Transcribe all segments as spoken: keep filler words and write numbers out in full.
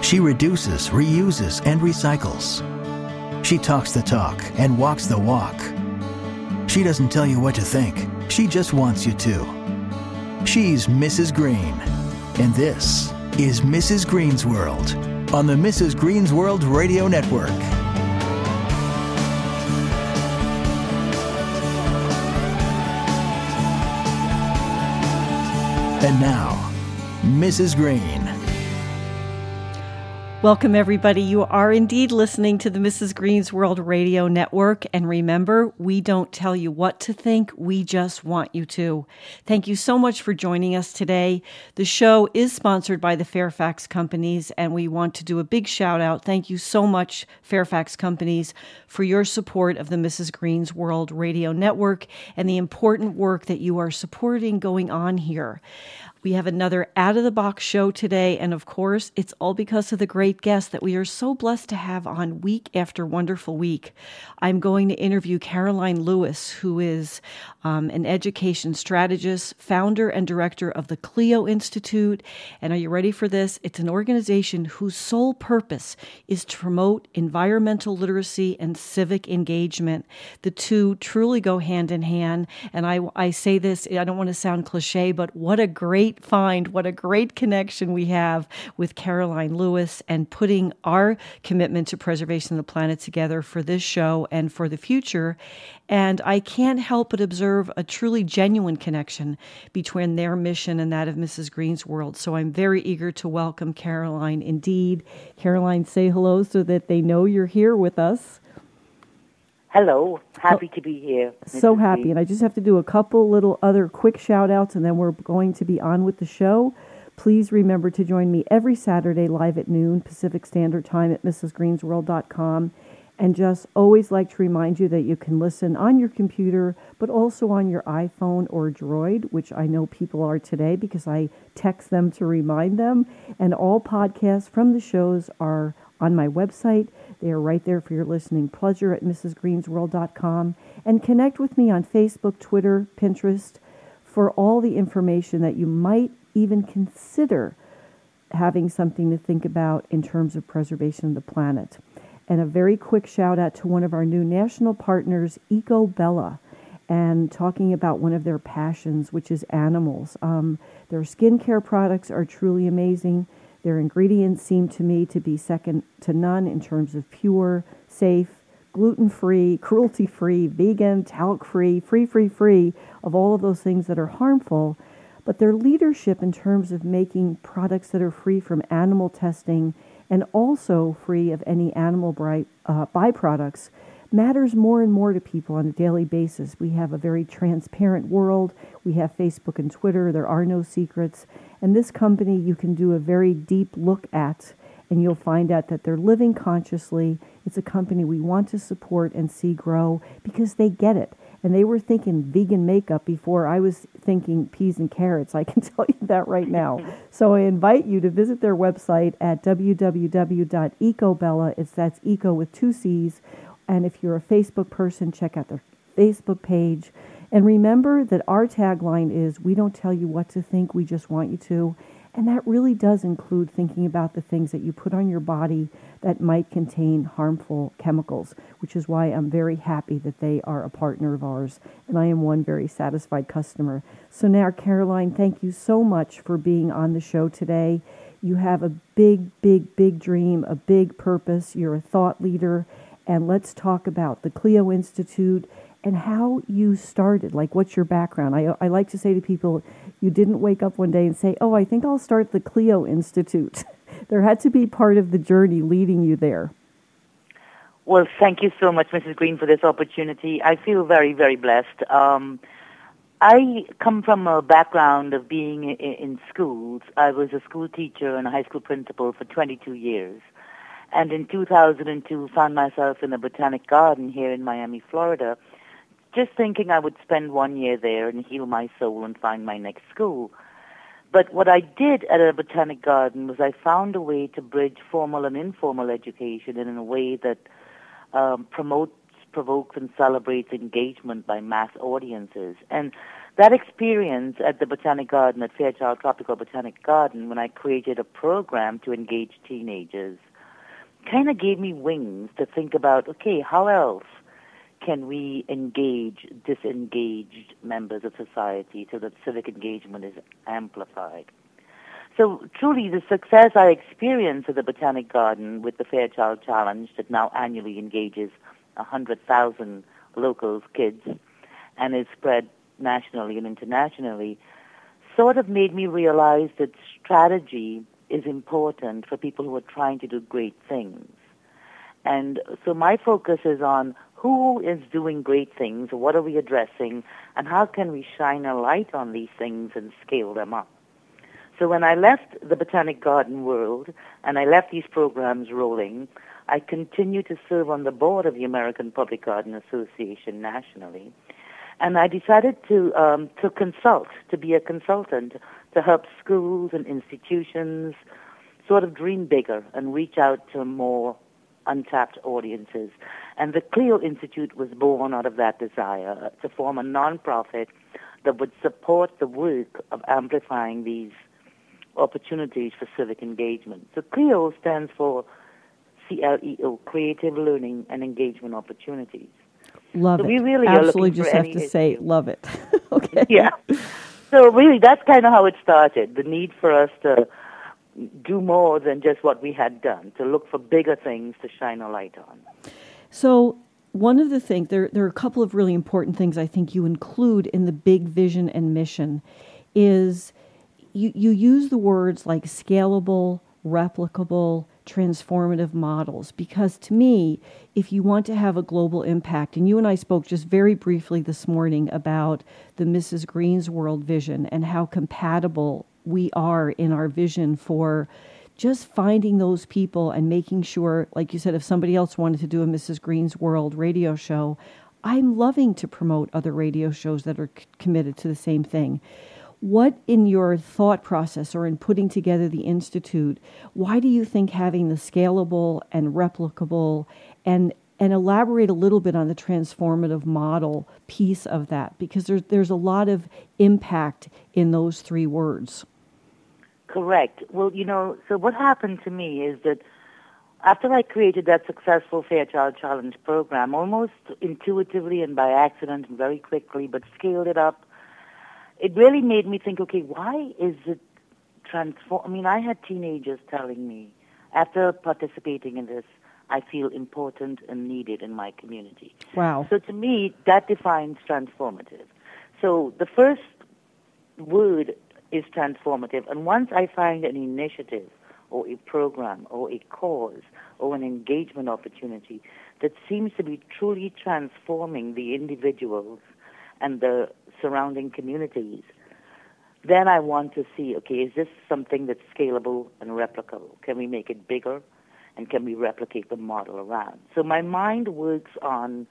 She reduces, reuses, and recycles. She talks the talk and walks the walk. She doesn't tell you what to think. She just wants you to. She's Missus Green. And this is Missus Green's World on the Missus Green's World Radio Network. And now, Missus Green. Welcome, everybody. You are indeed listening to the Missus Green's World Radio Network. And remember, we don't tell you what to think. We just want you to. Thank you so much for joining us today. The show is sponsored by the Fairfax Companies, and we want to do a big shout out. Thank you so much, Fairfax Companies, for your support of the Missus Green's World Radio Network and the important work that you are supporting going on here. We have another out-of-the-box show today, and of course, it's all because of the great guests that we are so blessed to have on week after wonderful week. I'm going to interview Caroline Lewis, who is um, an education strategist, founder and director of the Clio Institute. And are you ready for this? It's an organization whose sole purpose is to promote environmental literacy and civic engagement. The two truly go hand in hand, and I, I say this, I don't want to sound cliche, but what a great find, what a great connection we have with Caroline Lewis and putting our commitment to preservation of the planet together for this show and for the future. And I can't help but observe a truly genuine connection between their mission and that of Missus Green's World. So I'm very eager to welcome Caroline indeed. Caroline, say hello so that they know you're here with us. Hello. Happy to be here. So happy. And I just have to do a couple little other quick shout outs and then we're going to be on with the show. Please remember to join me every Saturday live at noon Pacific Standard Time at missus greens world dot com. And just always like to remind you that you can listen on your computer, but also on your iPhone or Droid, which I know people are today because I text them to remind them. And all podcasts from the shows are on my website. They are right there for your listening pleasure at missus greens world dot com. And connect with me on Facebook, Twitter, Pinterest for all the information that you might even consider having something to think about in terms of preservation of the planet. And a very quick shout out to one of our new national partners, EcoBella, and talking about one of their passions, which is animals. Um, their skincare products are truly amazing. Their ingredients seem to me to be second to none in terms of pure, safe, gluten-free, cruelty-free, vegan, talc-free, free, free, free of all of those things that are harmful. But their leadership in terms of making products that are free from animal testing and also free of any animal by, uh, byproducts matters more and more to people on a daily basis. We have a very transparent world. We have Facebook and Twitter. There are no secrets. And this company you can do a very deep look at, and you'll find out that they're living consciously. It's a company we want to support and see grow because they get it. And they were thinking vegan makeup before I was thinking peas and carrots. I can tell you that right now. So I invite you to visit their website at w w w dot ecobella. It's that's eco with two C's. And if you're a Facebook person, check out their Facebook page. And remember that our tagline is, we don't tell you what to think, we just want you to. And that really does include thinking about the things that you put on your body that might contain harmful chemicals, which is why I'm very happy that they are a partner of ours. And I am one very satisfied customer. So now, Caroline, thank you so much for being on the show today. You have a big, big, big dream, a big purpose. You're a thought leader. And let's talk about the Clio Institute and how you started. Like, what's your background? I, I like to say to people, you didn't wake up one day and say, oh, I think I'll start the Clio Institute. There had to be part of the journey leading you there. Well, thank you so much, Missus Green, for this opportunity. I feel very, very blessed. Um, I come from a background of being in, in schools. I was a school teacher and a high school principal for twenty-two years. And in two thousand two, found myself in a botanic garden here in Miami, Florida, just thinking I would spend one year there and heal my soul and find my next school. But what I did at a botanic garden was I found a way to bridge formal and informal education in a way that um, promotes, provokes, and celebrates engagement by mass audiences. And that experience at the Botanic Garden, at Fairchild Tropical Botanic Garden, when I created a program to engage teenagers, kind of gave me wings to think about, okay, how else can we engage disengaged members of society so that civic engagement is amplified? So truly the success I experienced at the Botanic Garden with the Fairchild Challenge that now annually engages one hundred thousand locals, kids, and is spread nationally and internationally, sort of made me realize that strategy is important for people who are trying to do great things. And so my focus is on who is doing great things, what are we addressing, and how can we shine a light on these things and scale them up. So when I left the Botanic Garden world and I left these programs rolling, I continued to serve on the board of the American Public Garden Association nationally. And I decided to um, to consult, to be a consultant, to help schools and institutions sort of dream bigger and reach out to more untapped audiences. And the Clio Institute was born out of that desire to form a nonprofit that would support the work of amplifying these opportunities for civic engagement. So Clio stands for C L E O, Creative Learning and Engagement Opportunities. Love so it. We really Absolutely, are just for have any to issue. say, love it. Okay. Yeah. So really, that's kind of how it started, the need for us to do more than just what we had done, to look for bigger things to shine a light on. So one of the things, there, there are a couple of really important things I think you include in the big vision and mission is you, you use the words like scalable, replicable, transformative models, because to me, if you want to have a global impact, and you and I spoke just very briefly this morning about the Missus Green's World vision and how compatible we are in our vision for just finding those people and making sure, like you said, if somebody else wanted to do a Missus Green's World radio show, I'm loving to promote other radio shows that are c- committed to the same thing. What in your thought process or in putting together the Institute, why do you think having the scalable and replicable and and elaborate a little bit on the transformative model piece of that? Because there's, there's a lot of impact in those three words. Correct. Well, you know, so what happened to me is that after I created that successful Fairchild Challenge program, almost intuitively and by accident and very quickly, but scaled it up, it really made me think, okay, why is it transform? I mean, I had teenagers telling me, after participating in this, I feel important and needed in my community. Wow. So to me, that defines transformative. So the first word is transformative. And once I find an initiative or a program or a cause or an engagement opportunity that seems to be truly transforming the individuals and the surrounding communities, then I want to see, okay, is this something that's scalable and replicable? Can we make it bigger? And can we replicate the model around? So my mind works on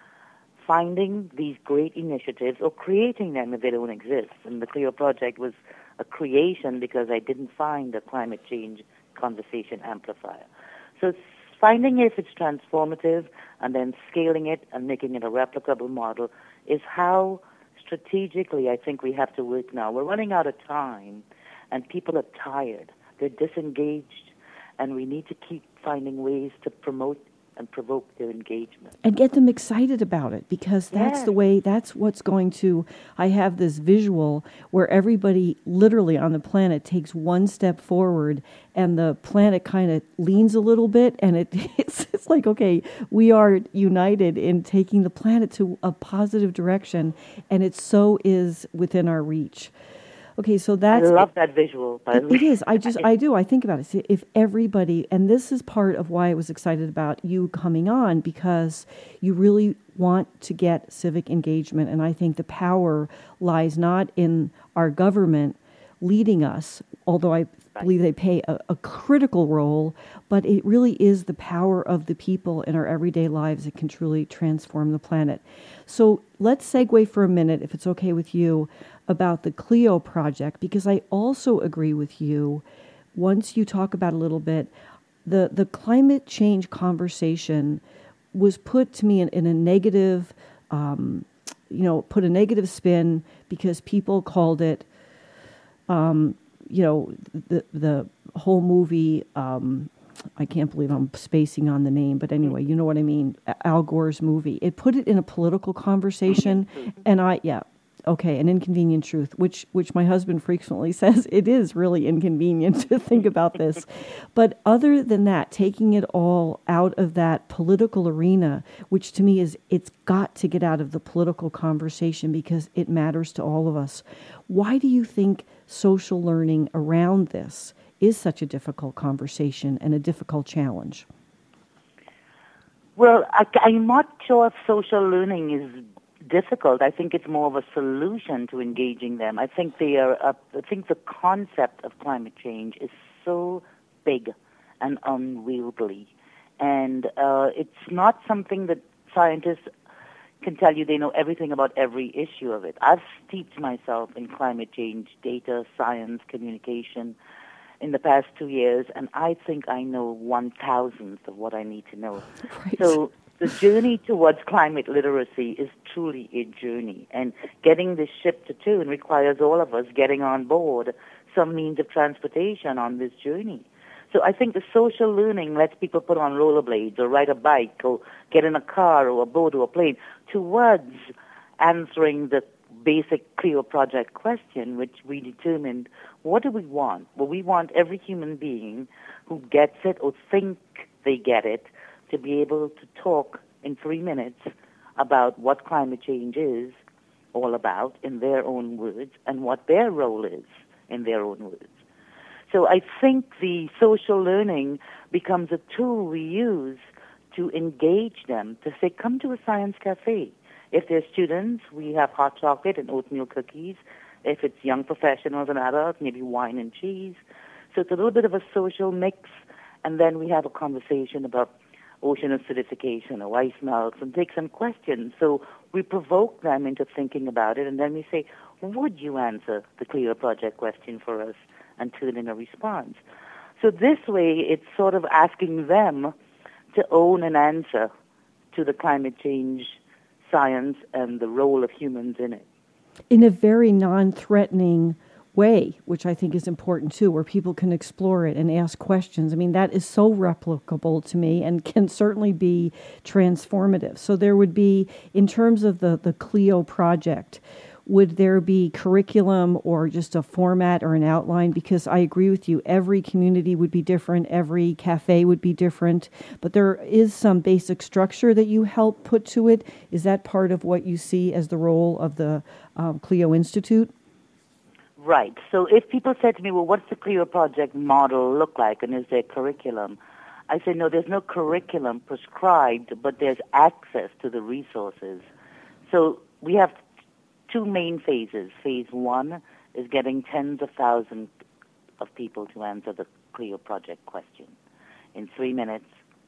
finding these great initiatives or creating them if they don't exist. And the Clio Project was a creation because I didn't find a climate change conversation amplifier. So it's finding if it's transformative and then scaling it and making it a replicable model is how strategically I think we have to work now. We're running out of time and people are tired. They're disengaged and we need to keep finding ways to promote and provoke their engagement. And get them excited about it, because that's Yes. the way, that's what's going to, I have this visual where everybody literally on the planet takes one step forward and the planet kind of leans a little bit, and it, it's, it's like, okay, we are united in taking the planet to a positive direction, and it so is within our reach. Okay, so that's... I love that visual, by the It, way. it is. I just, I do. I think about it. See, if everybody, and this is part of why I was excited about you coming on, because you really want to get civic engagement. And I think the power lies not in our government leading us, although I believe they play a, a critical role, but it really is the power of the people in our everyday lives that can truly transform the planet. So let's segue for a minute, if it's okay with you, about the Clio project, because I also agree with you. Once you talk about a little bit, the, the climate change conversation was put to me in, in a negative, um, you know, put a negative spin because people called it, um, you know, the the whole movie. Um, I can't believe I'm spacing on the name, but anyway, you know what I mean. Al Gore's movie. It put it in a political conversation, and I yeah. Okay, an inconvenient truth, which which my husband frequently says it is really inconvenient to think about this. But other than that, taking it all out of that political arena, which to me is, it's got to get out of the political conversation because it matters to all of us. Why do you think social learning around this is such a difficult conversation and a difficult challenge? Well, I, I'm not sure if social learning is difficult. I think it's more of a solution to engaging them. I think they are. Uh, I think the concept of climate change is so big and unwieldy, and uh, it's not something that scientists can tell you they know everything about every issue of it. I've steeped myself in climate change data, science, communication in the past two years, and I think I know one thousandth of what I need to know. Right. So the journey towards climate literacy is truly a journey, and getting this ship to tune requires all of us getting on board some means of transportation on this journey. So I think the social learning lets people put on rollerblades or ride a bike or get in a car or a boat or a plane towards answering the basic Clio Project question, which we determined, what do we want? Well, we want every human being who gets it or think they get it to be able to talk in three minutes about what climate change is all about in their own words and what their role is in their own words. So I think the social learning becomes a tool we use to engage them, to say, come to a science cafe. If they're students, we have hot chocolate and oatmeal cookies. If it's young professionals and adults, maybe wine and cheese. So it's a little bit of a social mix, and then we have a conversation about ocean acidification or ice melts and take some questions. So we provoke them into thinking about it, and then we say, would you answer the Clio Project question for us, and turn in a response? So this way, it's sort of asking them to own an answer to the climate change science and the role of humans in it. In a very non-threatening way, which I think is important too, where people can explore it and ask questions. I mean, that is so replicable to me and can certainly be transformative. So there would be, in terms of the, the Clio project, would there be curriculum or just a format or an outline? Because I agree with you, every community would be different, every cafe would be different, but there is some basic structure that you help put to it. Is that part of what you see as the role of the um, Clio Institute? Right. So if people said to me, well, what's the Clio Project model look like, and is there curriculum? I say, no, there's no curriculum prescribed, but there's access to the resources. So we have two main phases. Phase one is getting tens of thousands of people to answer the Clio Project question in three minutes,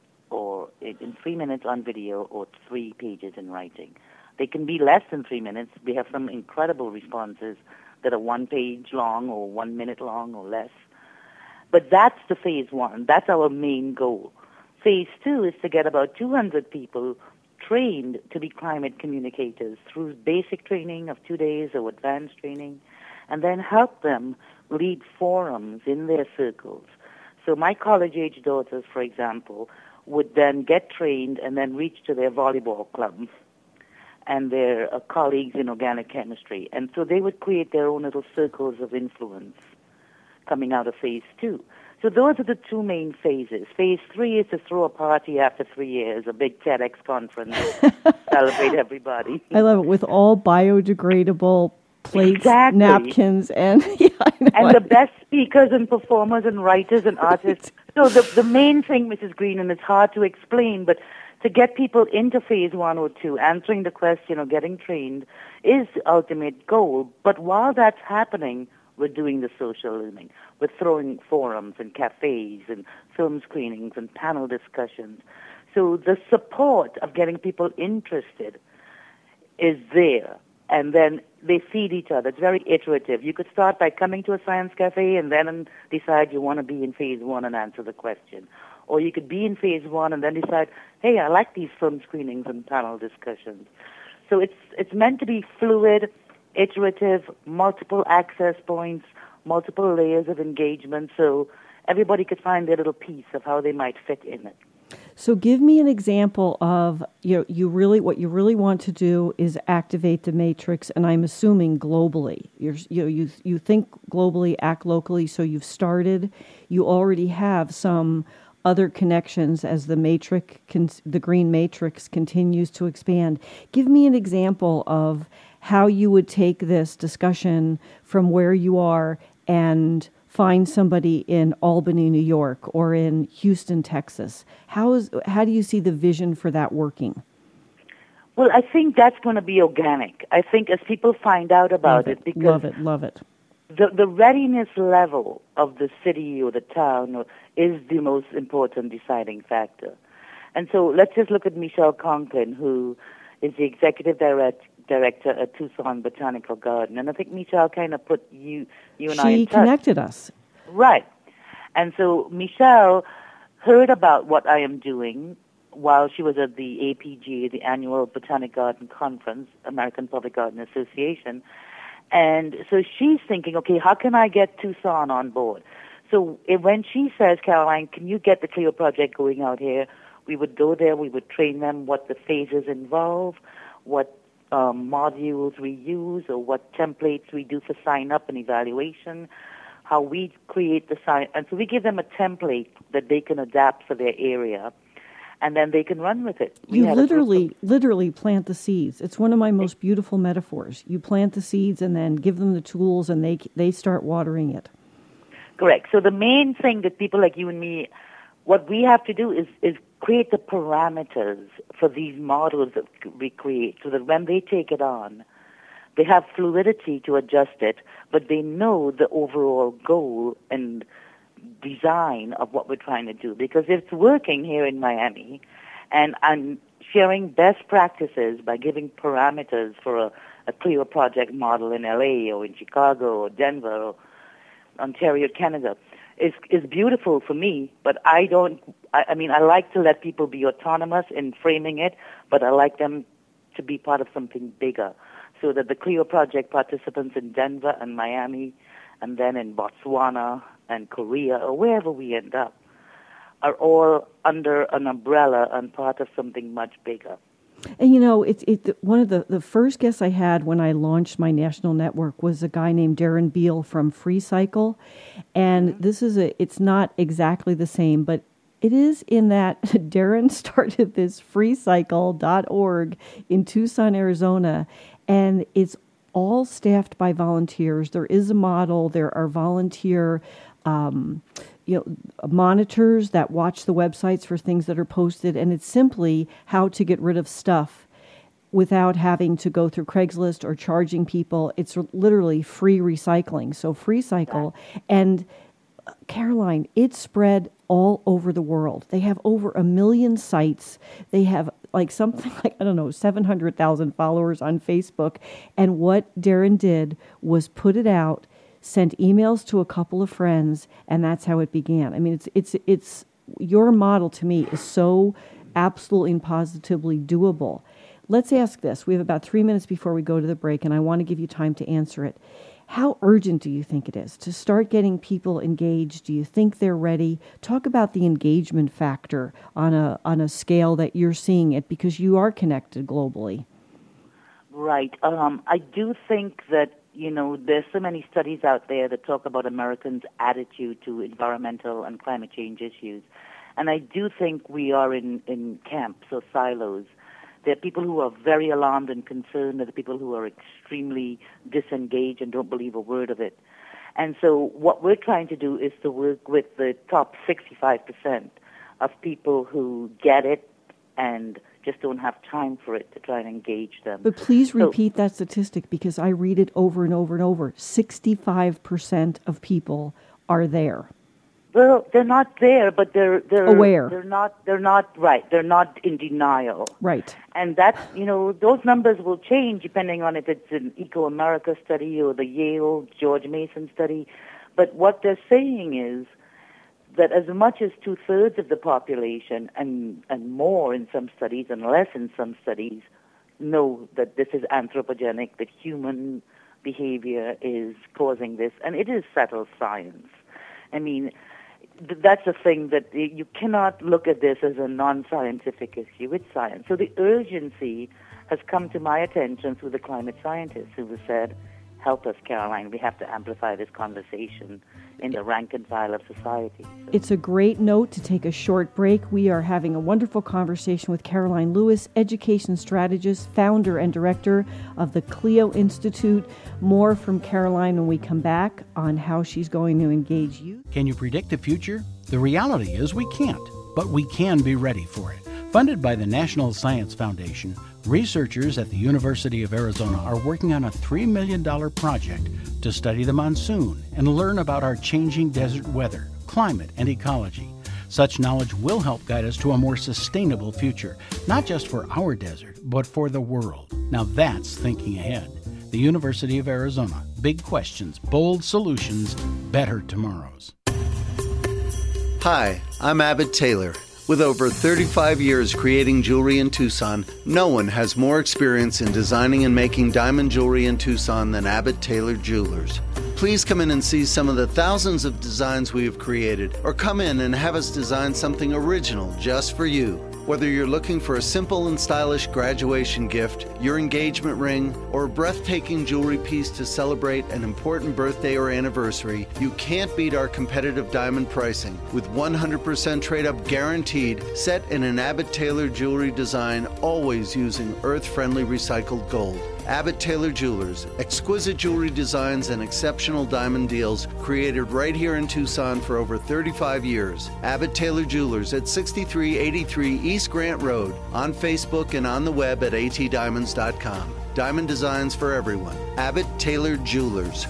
or in three minutes on video, or three pages in writing. They can be less than three minutes. We have some incredible responses that are one page long or one minute long or less. But that's the phase one. That's our main goal. Phase two is to get about two hundred people trained to be climate communicators through basic training of two days or advanced training, and then help them lead forums in their circles. So my college-age daughters, for example, would then get trained and then reach to their volleyball club and their uh, colleagues in organic chemistry. And so they would create their own little circles of influence coming out of phase two. So those are the two main phases. Phase three is to throw a party after three years, a big TEDx conference, celebrate everybody. I love it, with all biodegradable plates, exactly. napkins, and yeah, I know and the best speakers and performers and writers and artists. So the the main thing, Missus Green, and it's hard to explain, but to get people into phase one or two, answering the question or getting trained, is the ultimate goal. But while that's happening, we're doing the social learning. We're throwing forums and cafes and film screenings and panel discussions. So the support of getting people interested is there. And then they feed each other. It's very iterative. You could start by coming to a science cafe and then decide you want to be in phase one and answer the question. Or you could be in phase one and then decide, hey, I like these film screenings and panel discussions. So it's it's meant to be fluid. iterative, multiple access points, multiple layers of engagement, so everybody could find their little piece of how they might fit in it. So give me an example of, you know, you really, what you really want to do is activate the matrix, and I'm assuming globally. You're, you know, you you think globally, act locally, so you've started, you already have some other connections as the matrix, the green matrix continues to expand. Give me an example of how you would take this discussion from where you are and find somebody in Albany, New York, or in Houston, Texas. How is how do you see the vision for that working? Well, I think that's going to be organic. I think as people find out about love it, it, because love it, love it. The the readiness level of the city or the town is the most important deciding factor. And so let's just look at Michelle Conklin, who is the executive direct, director at Tucson Botanical Garden. And I think Michelle kind of put you you and she I in touch. She connected us. Right. And so Michelle heard about what I am doing while she was at the A P G, the Annual Botanic Garden Conference, American Public Garden Association. And so she's thinking, okay, how can I get Tucson on board? So if, when she says, Caroline, can you get the Clio Project going out here? We would go there, we would train them what the phases involve, what um, modules we use, or what templates we do for sign-up and evaluation, how we create the sign. And so we give them a template that they can adapt for their area, and then they can run with it. We you literally, of, literally plant the seeds. It's one of my most beautiful metaphors. You plant the seeds and then give them the tools, and they they start watering it. Correct. So the main thing that people like you and me, what we have to do is, is create the parameters for these models that we create so that when they take it on, they have fluidity to adjust it, but they know the overall goal and design of what we're trying to do. Because it's working here in Miami, and I'm sharing best practices by giving parameters for a, a Clio Project model in L A or in Chicago or Denver or Ontario, Canada, is is beautiful for me, but I don't, I, I mean, I like to let people be autonomous in framing it, but I like them to be part of something bigger, so that the Clio Project participants in Denver and Miami, and then in Botswana and Korea, or wherever we end up, are all under an umbrella and part of something much bigger. And you know, it's it, one of the, the first guests I had when I launched my national network was a guy named Darren Beal from FreeCycle, and mm-hmm. this is a it's not exactly the same, but it is in that Darren started this free cycle dot org in Tucson, Arizona, and it's all staffed by volunteers. There is a model. There are volunteer um, you know, monitors that watch the websites for things that are posted, and it's simply how to get rid of stuff without having to go through Craigslist or charging people. It's literally free recycling. So FreeCycle, and uh, Caroline, it's spread all over the world. They have over a million sites. They have like something like, I don't know, seven hundred thousand followers on Facebook. And what Darren did was put it out, sent emails to a couple of friends, and that's how it began. I mean, it's it's it's your model to me is so absolutely and positively doable. Let's ask this. We have about three minutes before we go to the break, and I want to give you time to answer it. How urgent do you think it is to start getting people engaged? Do you think they're ready? Talk about the engagement factor on a on a scale that you're seeing it, because you are connected globally. Right. Um, I do think that, you know, there's so many studies out there that talk about Americans' attitude to environmental and climate change issues. And I do think we are in, in camps or silos. There are people who are very alarmed and concerned. There are people who are extremely disengaged and don't believe a word of it. And so what we're trying to do is to work with the top sixty-five percent of people who get it and just don't have time for it to try and engage them. But please so, repeat that statistic, because I read it over and over and over. sixty-five percent of people are there. Well, they're not there, but they're they're aware. They're not. They're not right. They're not in denial. Right. And that, you know, those numbers will change depending on if it's an Eco America study or the Yale George Mason study. But what they're saying is that as much as two thirds of the population, and and more in some studies and less in some studies, know that this is anthropogenic, that human behavior is causing this, and it is settled science. I mean, th- that's the thing, that you cannot look at this as a non-scientific issue. It's science. So the urgency has come to my attention through the climate scientists who have said, help us, Caroline, we have to amplify this conversation in the rank and file of society. So. It's a great note to take a short break. We are having a wonderful conversation with Caroline Lewis, education strategist, founder and director of the Clio Institute. More from Caroline when we come back on how she's going to engage youth. Can you predict the future? The reality is we can't, but we can be ready for it. Funded by the National Science Foundation, researchers at the University of Arizona are working on a three million dollars project to study the monsoon and learn about our changing desert weather, climate, and ecology. Such knowledge will help guide us to a more sustainable future, not just for our desert, but for the world. Now that's thinking ahead. The University of Arizona. Big questions, bold solutions, better tomorrows. Hi, I'm Abbott Taylor. With over thirty-five years creating jewelry in Tucson, no one has more experience in designing and making diamond jewelry in Tucson than Abbott Taylor Jewelers. Please come in and see some of the thousands of designs we have created, or come in and have us design something original just for you. Whether you're looking for a simple and stylish graduation gift, your engagement ring, or a breathtaking jewelry piece to celebrate an important birthday or anniversary, you can't beat our competitive diamond pricing. With one hundred percent trade-up guaranteed, set in an Abbott Taylor jewelry design, always using earth-friendly recycled gold. Abbott Taylor Jewelers, exquisite jewelry designs and exceptional diamond deals created right here in Tucson for over thirty-five years. Abbott Taylor Jewelers at sixty-three eighty-three East Grant Road, on Facebook and on the web at a t diamonds dot com. Diamond designs for everyone. Abbott Taylor Jewelers.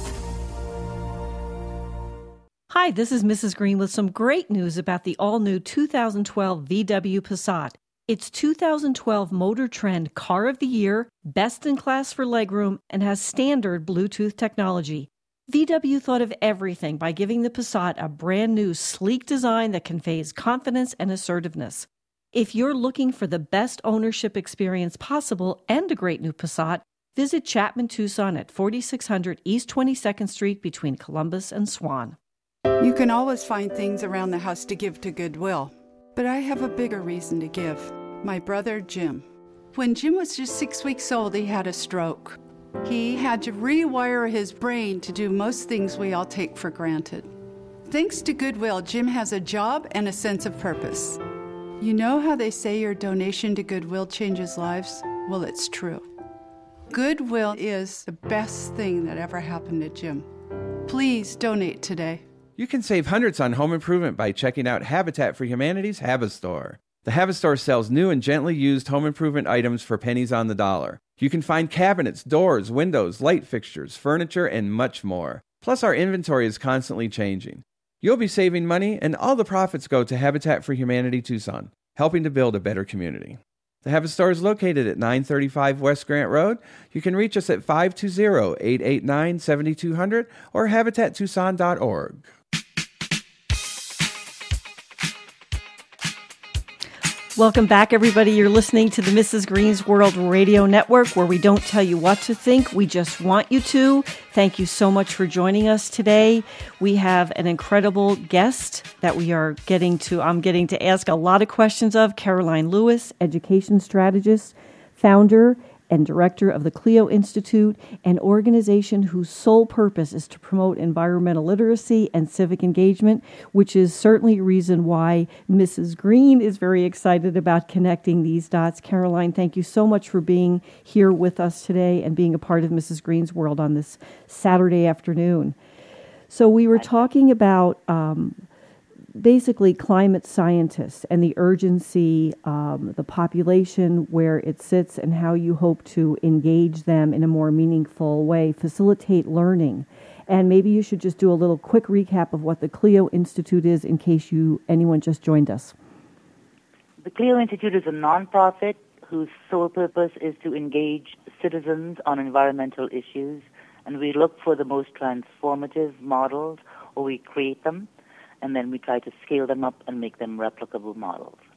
Hi, this is Missus Green with some great news about the all-new two thousand twelve V W Passat. It's two thousand twelve Motor Trend Car of the Year, best in class for legroom, and has standard Bluetooth technology. V W thought of everything by giving the Passat a brand new, sleek design that conveys confidence and assertiveness. If you're looking for the best ownership experience possible and a great new Passat, visit Chapman Tucson at forty-six hundred East twenty-second Street between Columbus and Swan. You can always find things around the house to give to Goodwill, but I have a bigger reason to give. My brother, Jim. When Jim was just six weeks old, he had a stroke. He had to rewire his brain to do most things we all take for granted. Thanks to Goodwill, Jim has a job and a sense of purpose. You know how they say your donation to Goodwill changes lives? Well, it's true. Goodwill is the best thing that ever happened to Jim. Please donate today. You can save hundreds on home improvement by checking out Habitat for Humanity's Habistore. The Habistore sells new and gently used home improvement items for pennies on the dollar. You can find cabinets, doors, windows, light fixtures, furniture, and much more. Plus, our inventory is constantly changing. You'll be saving money, and all the profits go to Habitat for Humanity Tucson, helping to build a better community. The Habistore is located at nine thirty-five West Grant Road. You can reach us at five two zero, eight eight nine, seven two zero zero or habitat tucson dot org. Welcome back, everybody. You're listening to the Missus Green's World Radio Network, where we don't tell you what to think. We just want you to. Thank you so much for joining us today. We have an incredible guest that we are getting to, I'm getting to ask a lot of questions of, Caroline Lewis, education strategist, founder and director of the Clio Institute, an organization whose sole purpose is to promote environmental literacy and civic engagement, which is certainly a reason why Missus Green is very excited about connecting these dots. Caroline, thank you so much for being here with us today and being a part of Missus Green's World on this Saturday afternoon. So we were talking about um, basically climate scientists and the urgency, um, the population, where it sits, and how you hope to engage them in a more meaningful way, facilitate learning. And maybe you should just do a little quick recap of what the Clio Institute is in case you anyone just joined us. The Clio Institute is a nonprofit whose sole purpose is to engage citizens on environmental issues, and we look for the most transformative models, or we create them, and then we try to scale them up and make them replicable models.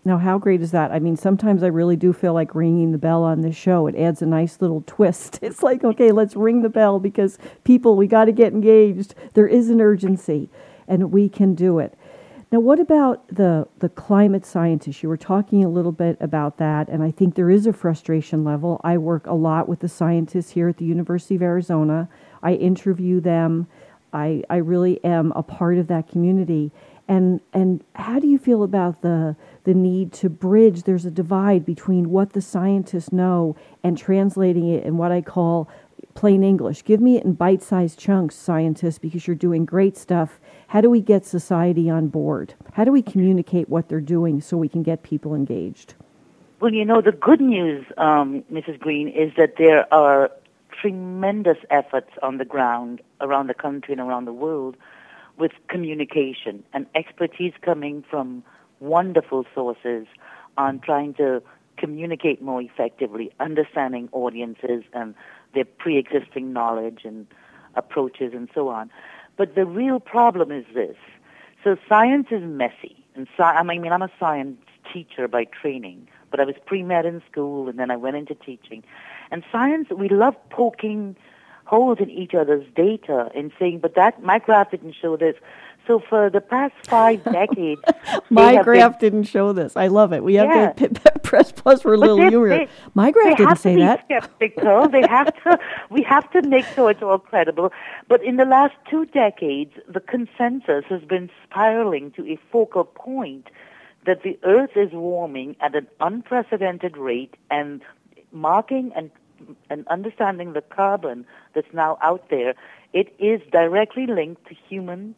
Now, how great is that? I mean, sometimes I really do feel like ringing the bell on this show. It adds a nice little twist. It's like, okay, let's ring the bell because people, we got to get engaged. There is an urgency, and we can do it. Now, what about the, the climate scientists? You were talking a little bit about that, and I think there is a frustration level. I work a lot with the scientists here at the University of Arizona. I interview them. I, I really am a part of that community. And and how do you feel about the the need to bridge? There's a divide between what the scientists know and translating it in what I call plain English. Give me it in bite-sized chunks, scientists, because you're doing great stuff. How do we get society on board? How do we communicate what they're doing so we can get people engaged? Well, you know, the good news, um, Missus Green, is that there are tremendous efforts on the ground around the country and around the world with communication and expertise coming from wonderful sources on trying to communicate more effectively, understanding audiences and their pre-existing knowledge and approaches and so on. But the real problem is this. So science is messy. And sci- I mean, I'm a science teacher by training, but I was pre-med in school and then I went into teaching. And science, we love poking holes in each other's data and saying, but that my graph didn't show this. So for the past five decades, my graph been, didn't show this. I love it. We have yeah. to p- p- press plus for a little humor. They, my graph didn't say that. They have to be skeptical. They have to. We have to make sure it's all credible. But in the last two decades, the consensus has been spiraling to a focal point that the Earth is warming at an unprecedented rate, and marking and and understanding the carbon that's now out there, it is directly linked to human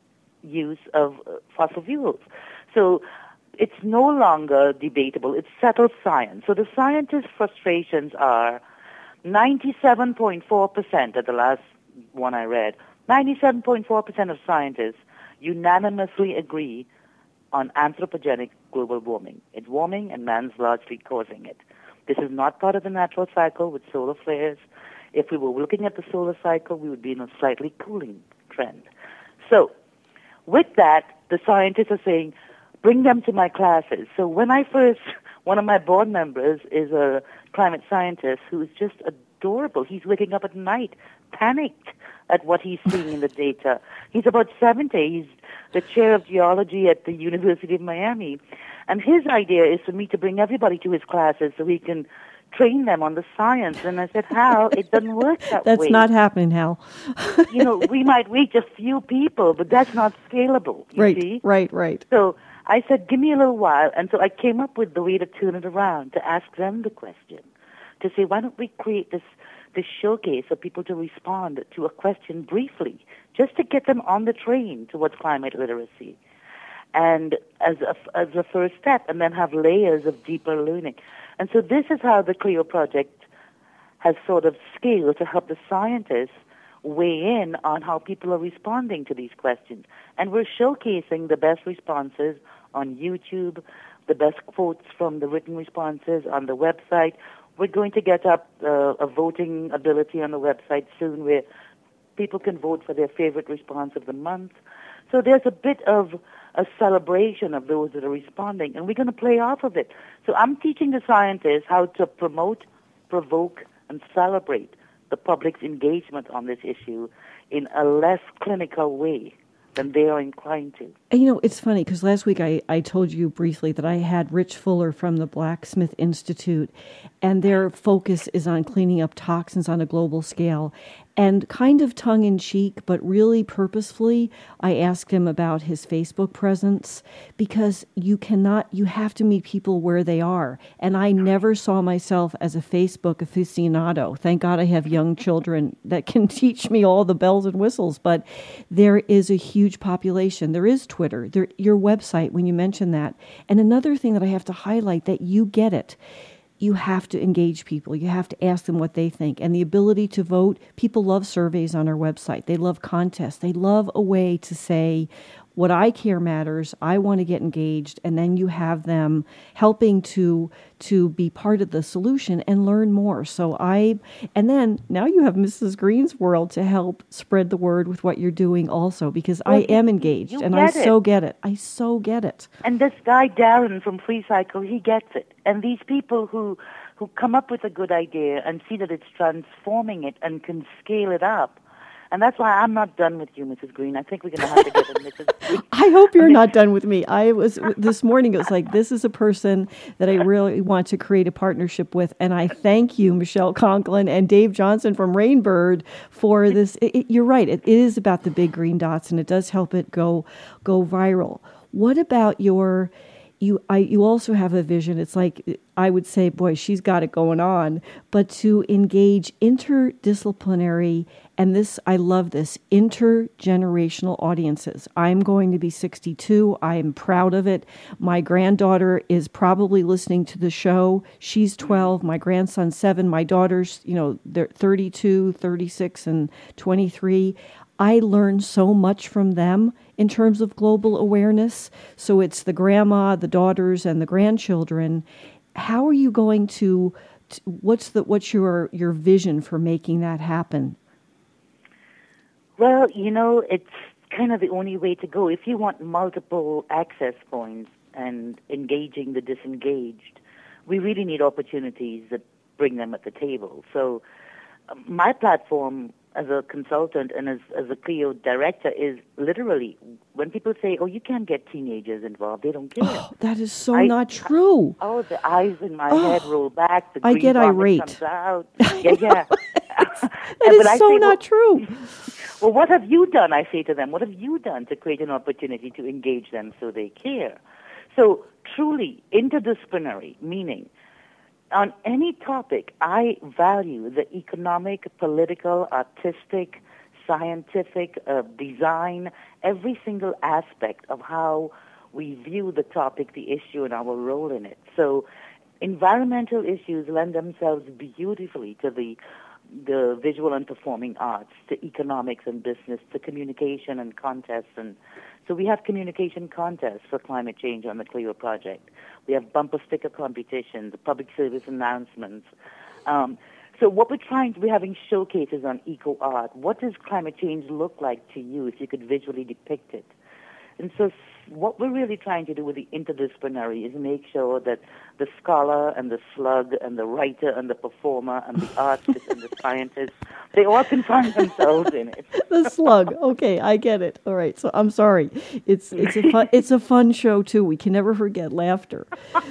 use of uh, fossil fuels. So it's no longer debatable. It's settled science. So the scientists' frustrations are ninety-seven point four percent at the last one I read, ninety-seven point four percent of scientists unanimously agree on anthropogenic global warming. It's warming and man's largely causing it. This is not part of the natural cycle with solar flares. If we were looking at the solar cycle, we would be in a slightly cooling trend. So with that, the scientists are saying, bring them to my classes. So when I first, one of my board members is a climate scientist who is just adorable. He's waking up at night, panicked at what he's seeing in the data. He's about seventy. He's the chair of geology at the University of Miami. And his idea is for me to bring everybody to his classes so he can train them on the science. And I said, Hal, it doesn't work that that's way. That's not happening, Hal. You know, we might reach a few people, but that's not scalable, you right, see? Right, right, So I said, give me a little while. And so I came up with the way to turn it around, to ask them the question, to say, why don't we create this, this showcase for people to respond to a question briefly, just to get them on the train towards climate literacy. And as a, as a first step, and then have layers of deeper learning. And so this is how the CLIO project has sort of scaled to help the scientists weigh in on how people are responding to these questions. And we're showcasing the best responses on YouTube, the best quotes from the written responses on the website. We're going to get up uh, a voting ability on the website soon where people can vote for their favorite response of the month. So there's a bit of a celebration of those that are responding, and we're going to play off of it. So I'm teaching the scientists how to promote, provoke, and celebrate the public's engagement on this issue in a less clinical way than they are inclined to. And you know, it's funny because last week I, I told you briefly that I had Rich Fuller from the Blacksmith Institute, and their focus is on cleaning up toxins on a global scale. And kind of tongue-in-cheek, but really purposefully, I asked him about his Facebook presence because you cannot, you have to meet people where they are. And I never saw myself as a Facebook aficionado. Thank God I have young children that can teach me all the bells and whistles. But there is a huge population. There is Twitter, there, your website, when you mention that. And another thing that I have to highlight, that you get it. You have to engage people. You have to ask them what they think. And the ability to vote, people love surveys on our website. They love contests. They love a way to say, what I care matters. I want to get engaged, and then you have them helping to to be part of the solution and learn more. So I, and then now you have Missus Green's World to help spread the word with what you're doing also, because well, I am engaged and I so get it. I so get it. And this guy Darren from Free Cycle, he gets it. And these people who who come up with a good idea and see that it's transforming it and can scale it up. And that's why I'm not done with you, Missus Green. I think we're going to have to get a Missus Green. I hope you're not done with me. I was this morning. It was like, this is a person that I really want to create a partnership with, and I thank you, Michelle Conklin and Dave Johnson from Rainbird, for this. It, it, you're right. It, it is about the big green dots, and it does help it go go viral. What about your? You, I, you also have a vision. It's like, I would say, boy, she's got it going on. But to engage interdisciplinary, and this, I love this, intergenerational audiences. I'm going to be sixty-two. I am proud of it. My granddaughter is probably listening to the show. She's twelve. My grandson's seven. My daughter's, you know, they're thirty-two, thirty-six, and twenty-three. I learn so much from them in terms of global awareness. So it's the grandma, the daughters, and the grandchildren. How are you going to, to what's the what's your your vision for making that happen? Well, you know, it's kind of the only way to go. If you want multiple access points and engaging the disengaged, we really need opportunities that bring them at the table. So um, my platform as a consultant and as, as a Clio director is literally, when people say, oh, you can't get teenagers involved, they don't care. Oh, that is so I, not true. I, oh, the eyes in my oh, head roll back, the I green get irate. comes out. Yeah, yeah. That is I so say, not well, true. Well, what have you done, I say to them, what have you done to create an opportunity to engage them so they care? So truly interdisciplinary, meaning on any topic, I value the economic, political, artistic, scientific, uh, design, every single aspect of how we view the topic, the issue, and our role in it. So environmental issues lend themselves beautifully to the the visual and performing arts, to economics and business, to communication and contests. And so we have communication contests for climate change on the Clio project. We have bumper sticker competitions, public service announcements. Um, so what we're trying to, we're having showcases on eco art. What does climate change look like to you if you could visually depict it? And so what we're really trying to do with the interdisciplinary is make sure that the scholar and the slug and the writer and the performer and the artist and the scientist, they all can find themselves in it. The slug. Okay, I get it. All right. So I'm sorry. It's it's a fun, it's a fun show too. We can never forget laughter.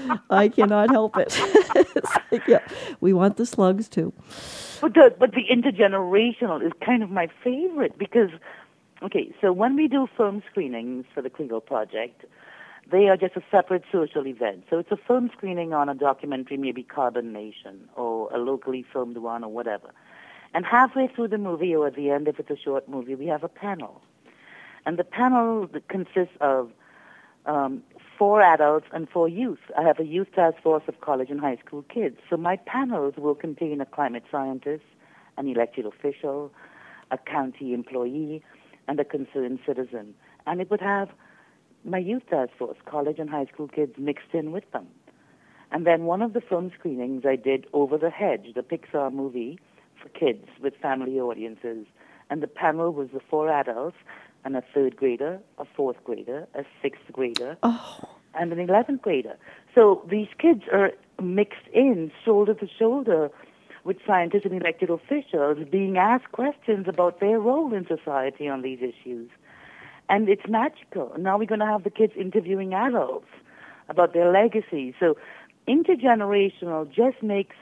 I cannot help it. It's like, yeah, we want the slugs too. But the but the intergenerational is kind of my favorite because, okay, so when we do film screenings for the Clio project, they are just a separate social event. So it's a film screening on a documentary, maybe Carbon Nation, or a locally filmed one, or whatever. And halfway through the movie, or at the end if it's a short movie, we have a panel. And the panel consists of um, four adults and four youth. I have a youth task force of college and high school kids. So my panels will contain a climate scientist, an elected official, a county employee, and a concerned citizen. And it would have my youth task force, college and high school kids mixed in with them. And then one of the film screenings I did Over the Hedge, the Pixar movie for kids with family audiences. And the panel was the four adults and a third grader, a fourth grader, a sixth grader, oh. and an eleventh grader. So these kids are mixed in, shoulder to shoulder, with scientists and elected officials being asked questions about their role in society on these issues. And it's magical. Now we're going to have the kids interviewing adults about their legacy. So intergenerational just makes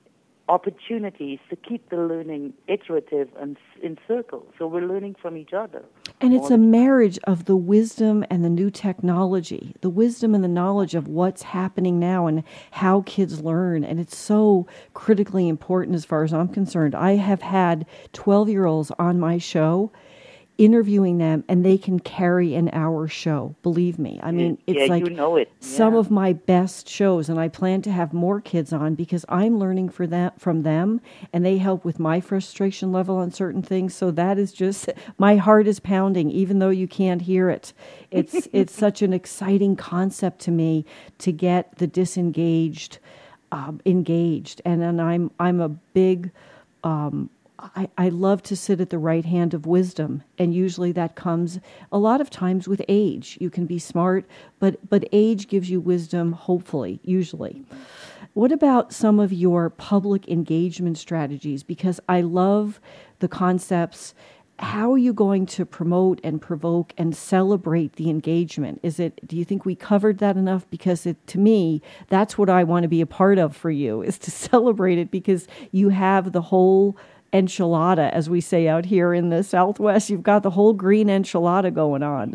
opportunities to keep the learning iterative and in circles. So we're learning from each other. And it's a marriage of the wisdom and the new technology, the wisdom and the knowledge of what's happening now and how kids learn. And it's so critically important as far as I'm concerned. I have had twelve-year-olds on my show. interviewing them, and they can carry an hour show. Believe me. I mean, it's yeah, like you know it. Yeah. some of my best shows, and I plan to have more kids on because I'm learning for that from them, and they help with my frustration level on certain things. So that is just, my heart is pounding, even though you can't hear it. It's it's such an exciting concept to me to get the disengaged um, engaged, and and I'm I'm a big. Um, I, I love to sit at the right hand of wisdom, and usually that comes a lot of times with age. You can be smart, but but age gives you wisdom, hopefully, usually. What about some of your public engagement strategies? Because I love the concepts. How are you going to promote and provoke and celebrate the engagement? Is it? Do you think we covered that enough? Because it, to me, that's what I want to be a part of for you, is to celebrate it, because you have the whole enchilada, as we say out here in the Southwest. You've got the whole green enchilada going on.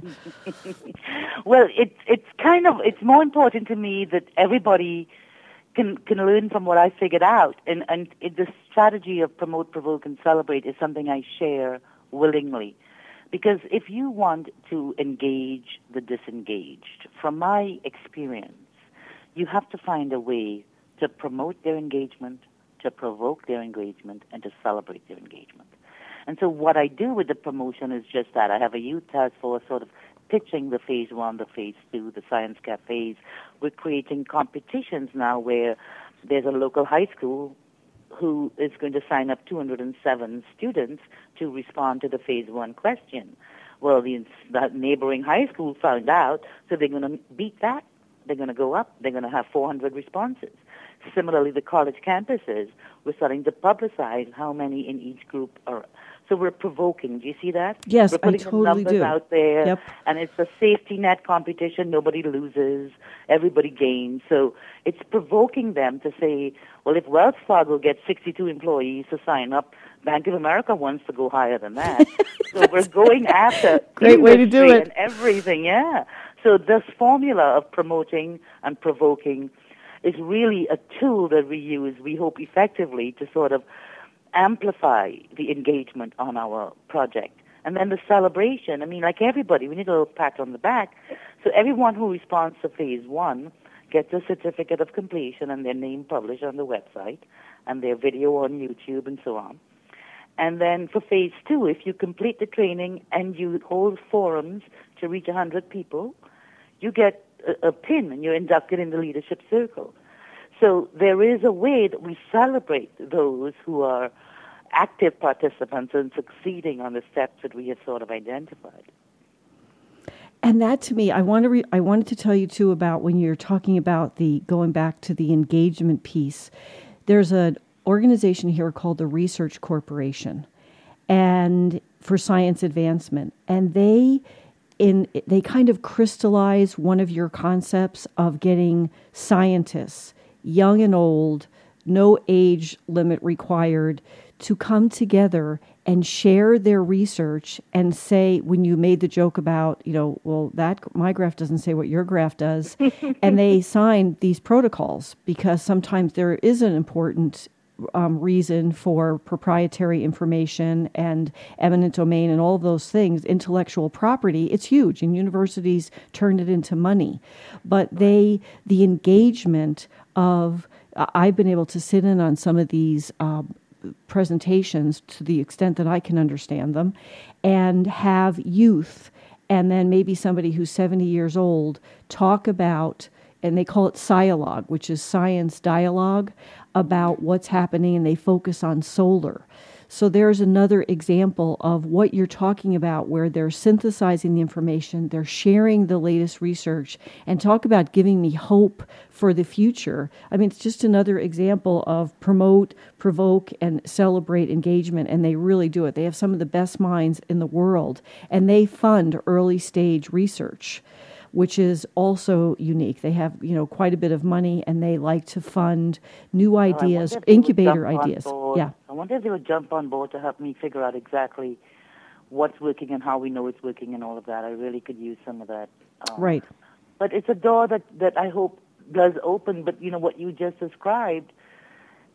Well, it's it's kind of, it's more important to me that everybody can can learn from what I figured out. And, and it, the strategy of promote, provoke, and celebrate is something I share willingly. Because if you want to engage the disengaged, from my experience, you have to find a way to promote their engagement, to provoke their engagement, and to celebrate their engagement. And so what I do with the promotion is just that. I have a youth task force sort of pitching the phase one, the phase two, the science cafes. We're creating competitions now where there's a local high school who is going to sign up two hundred seven students to respond to the phase one question. Well, the, the neighboring high school found out, so they're going to beat that. They're going to go up. They're going to have four hundred responses. Similarly, the college campuses, we're starting to publicize how many in each group are. So we're provoking. Do you see that? Yes, we're putting I totally the numbers do. out there, yep. And it's a safety net competition. Nobody loses. Everybody gains. So it's provoking them to say, well, if Wells Fargo gets sixty-two employees to sign up, Bank of America wants to go higher than that. So we're going after Great way to do it. And everything, yeah. So this formula of promoting and provoking is really a tool that we use, we hope effectively, to sort of amplify the engagement on our project. And then the celebration, I mean, like everybody, we need a little pat on the back. So everyone who responds to phase one gets a certificate of completion and their name published on the website and their video on YouTube and so on. And then for phase two, if you complete the training and you hold forums to reach one hundred people, you get a, a pin and you're inducted in the leadership circle. So there is a way that we celebrate those who are active participants and succeeding on the steps that we have sort of identified. And that, to me, I want to re- I wanted to tell you too about when you're talking about the going back to the engagement piece. There's an organization here called the Research Corporation, and for science advancement, and they in they kind of crystallize one of your concepts of getting scientists, young and old, no age limit required, to come together and share their research and say, when you made the joke about, you know, well, that my graph doesn't say what your graph does, and they sign these protocols because sometimes there is an important um, reason for proprietary information and eminent domain and all of those things, intellectual property. It's huge, and universities turn it into money. But they, the engagement of, I've been able to sit in on some of these um, presentations to the extent that I can understand them, and have youth and then maybe somebody who's seventy years old talk about, and they call it Sciologue, which is science dialogue about what's happening, and they focus on solar. So there's another example of what you're talking about, where they're synthesizing the information, they're sharing the latest research, and talk about giving me hope for the future. I mean, it's just another example of promote, provoke, and celebrate engagement, and they really do it. They have some of the best minds in the world, and they fund early stage research, which is also unique. They have, you know, quite a bit of money, and they like to fund new ideas, oh, incubator ideas. Yeah. I wonder if they would jump on board to help me figure out exactly what's working and how we know it's working and all of that. I really could use some of that. Um, right. But it's a door that, that I hope does open. But, you know, what you just described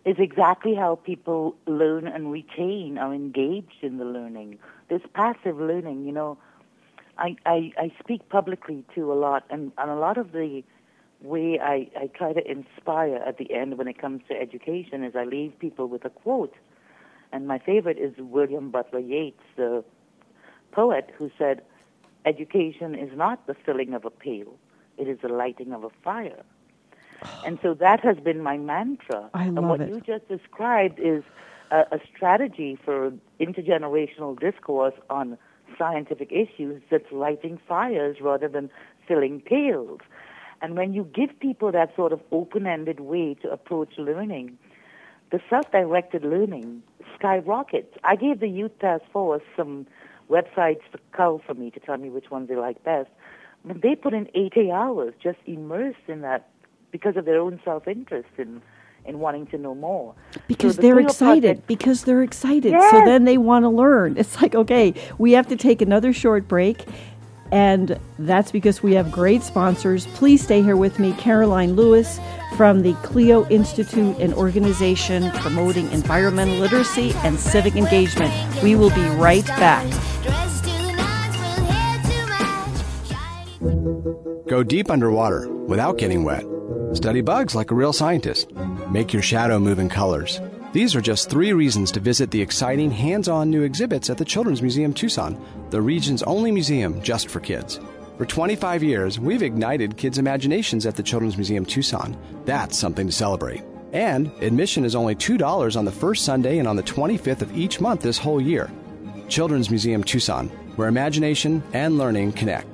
is exactly how people learn and retain, are engaged in the learning. This passive learning, you know, I, I, I speak publicly too a lot, and, and a lot of the way I, I try to inspire at the end when it comes to education is I leave people with a quote. And my favorite is William Butler Yeats, the poet, who said, "Education is not the filling of a pail, it is the lighting of a fire." And so that has been my mantra. I love and what it. you just described is a, a strategy for intergenerational discourse on scientific issues that's lighting fires rather than filling pails. And when you give people that sort of open-ended way to approach learning, the self-directed learning skyrockets. I gave the Youth Task Force some websites to cull for me to tell me which ones they like best. I mean, they put in eighty hours just immersed in that because of their own self-interest in, in wanting to know more. Because so the they're Clio excited. Project, Because they're excited. Yes. So then they want to learn. It's like, okay, we have to take another short break. And that's because we have great sponsors. Please stay here with me. Caroline Lewis from the Clio Institute, an organization promoting environmental literacy and civic engagement. We will be right back. Go deep underwater without getting wet. Study bugs like a real scientist. Make your shadow move in colors. These are just three reasons to visit the exciting hands-on new exhibits at the Children's Museum Tucson, the region's only museum just for kids. For twenty-five years, we've ignited kids' imaginations at the Children's Museum Tucson. That's something to celebrate. And admission is only two dollars on the first Sunday and on the twenty-fifth of each month this whole year. Children's Museum Tucson, where imagination and learning connect.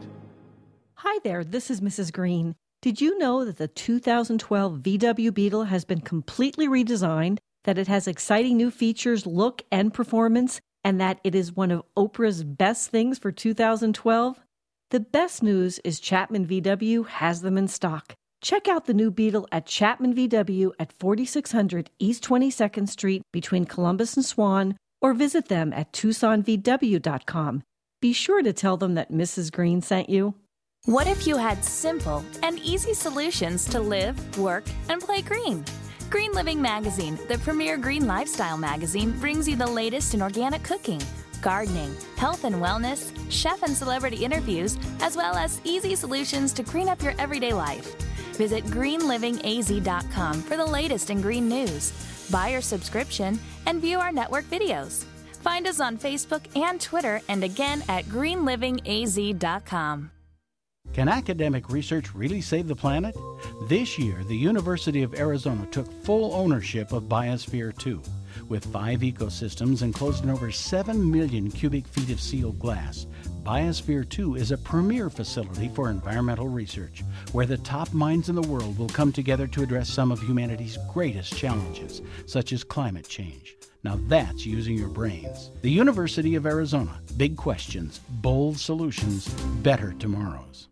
Hi there, this is Missus Green. Did you know that the two thousand twelve V W Beetle has been completely redesigned, that it has exciting new features, look, and performance, and that it is one of Oprah's best things for two thousand twelve? The best news is Chapman V W has them in stock. Check out the new Beetle at Chapman V W at forty-six hundred East twenty-second Street between Columbus and Swan, or visit them at tucson v w dot com. Be sure to tell them that Missus Green sent you. What if you had simple and easy solutions to live, work, and play green? Green Living Magazine, the premier green lifestyle magazine, brings you the latest in organic cooking, gardening, health and wellness, chef and celebrity interviews, as well as easy solutions to green up your everyday life. Visit green living a z dot com for the latest in green news. Buy your subscription and view our network videos. Find us on Facebook and Twitter, and again at green living a z dot com. Can academic research really save the planet? This year, the University of Arizona took full ownership of Biosphere two. With five ecosystems enclosed in over seven million cubic feet of sealed glass, Biosphere two is a premier facility for environmental research, where the top minds in the world will come together to address some of humanity's greatest challenges, such as climate change. Now that's using your brains. The University of Arizona. Big questions, bold solutions, better tomorrows.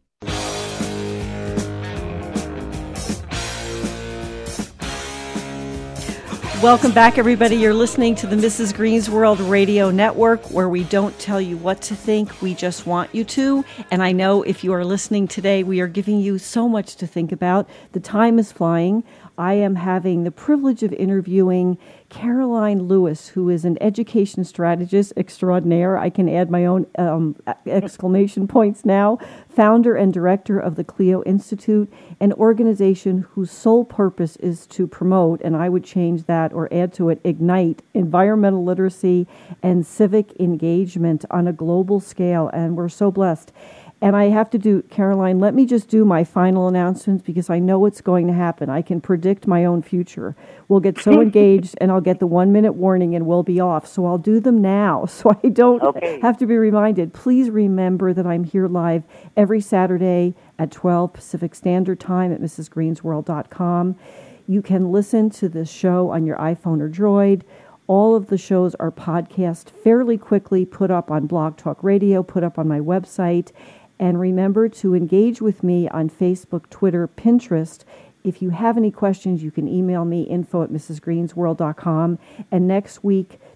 Welcome back, everybody. You're listening to the Missus Green's World Radio Network, where we don't tell you what to think. We just want you to. And I know if you are listening today, we are giving you so much to think about. The time is flying. I am having the privilege of interviewing Caroline Lewis, who is an education strategist extraordinaire. I can add my own um, exclamation points now. Founder and director of the Clio Institute, an organization whose sole purpose is to promote, and I would change that or add to it, ignite environmental literacy and civic engagement on a global scale. And we're so blessed. And I have to do, Caroline, let me just do my final announcements because I know what's going to happen. I can predict my own future. We'll get so engaged and I'll get the one minute warning and we'll be off. So I'll do them now so I don't okay. have to be reminded. Please remember that I'm here live every Saturday at twelve Pacific Standard Time at mrs greens world dot com. You can listen to this show on your iPhone or Droid. All of the shows are podcast fairly quickly, put up on Blog Talk Radio, put up on my website. And remember to engage with me on Facebook, Twitter, Pinterest. If you have any questions, you can email me, info at mrs greens world dot com. And next week,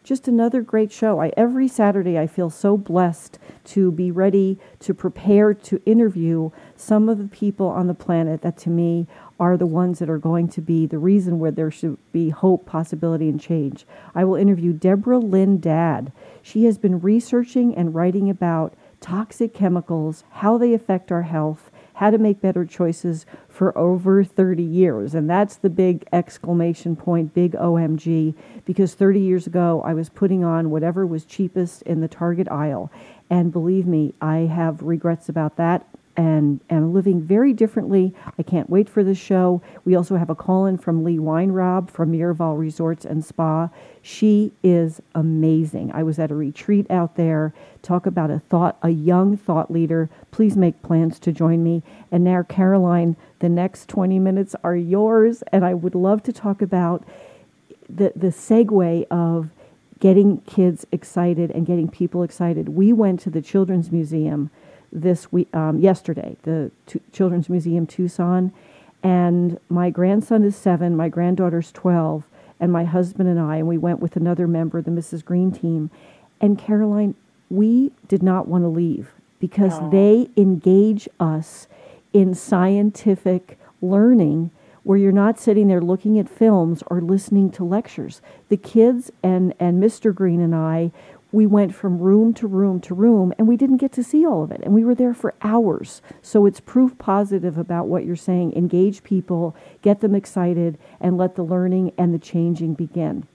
just another great show. I, every Saturday I feel so blessed to be ready to prepare to interview some of the people on the planet that to me are the ones that are going to be the reason where there should be hope, possibility, and change. I will interview Deborah Lynn Dadd. She has been researching and writing about toxic chemicals, how they affect our health, how to make better choices for over thirty years. And that's the big exclamation point, big O M G, because thirty years ago I was putting on whatever was cheapest in the Target aisle. And believe me, I have regrets about that. And and living very differently. I can't wait for the show. We also have a call-in from Lee Weinraub from Miraval Resorts and Spa. She is amazing. I was at a retreat out there. Talk about a thought, a young thought leader. Please make plans to join me. And now, Caroline, the next twenty minutes are yours. And I would love to talk about the the segue of getting kids excited and getting people excited. We went to the Children's Museum this week, um, yesterday, the T- Children's Museum Tucson, and my grandson is seven, my granddaughter's twelve, and my husband and I, and we went with another member of the Missus Green team. And Caroline, we did not want to leave because no. they engage us in scientific learning where you're not sitting there looking at films or listening to lectures. The kids and, and Mister Green and I, we went from room to room to room, and we didn't get to see all of it. And we were there for hours. So it's proof positive about what you're saying. Engage people, get them excited, and let the learning and the changing begin.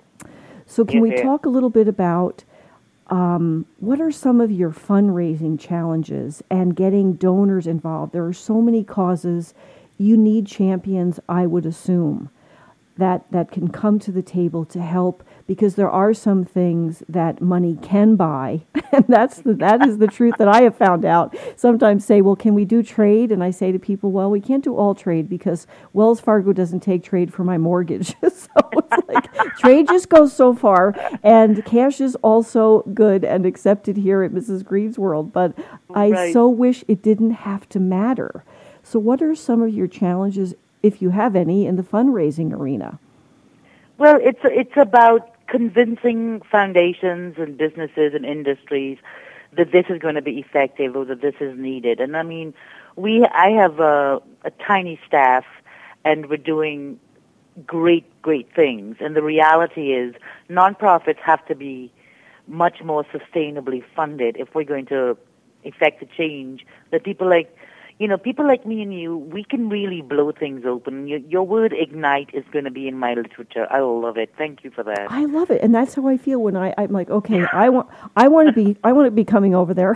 So can we talk a little bit about um, what are some of your fundraising challenges and getting donors involved? There are so many causes. You need champions, I would assume, that, that can come to the table to help, because there are some things that money can buy, and that's the, that is the truth that I have found out. Sometimes say, well, can we do trade? And I say to people, well, we can't do all trade because Wells Fargo doesn't take trade for my mortgage. So it's like trade just goes so far, and cash is also good and accepted here at Missus Green's World, but I right. so wish it didn't have to matter. So what are some of your challenges, if you have any, in the fundraising arena? Well, it's it's about convincing foundations and businesses and industries that this is going to be effective or that this is needed. And I mean, we I have a, a tiny staff, and we're doing great, great things. And the reality is nonprofits have to be much more sustainably funded if we're going to effect the change that people like You know, people like me and you, we can really blow things open. Your, your word ignite is going to be in my literature. I love it. Thank you for that. I love it, and that's how I feel when I, I'm like, okay, I want, I want to be, I want to be coming over there.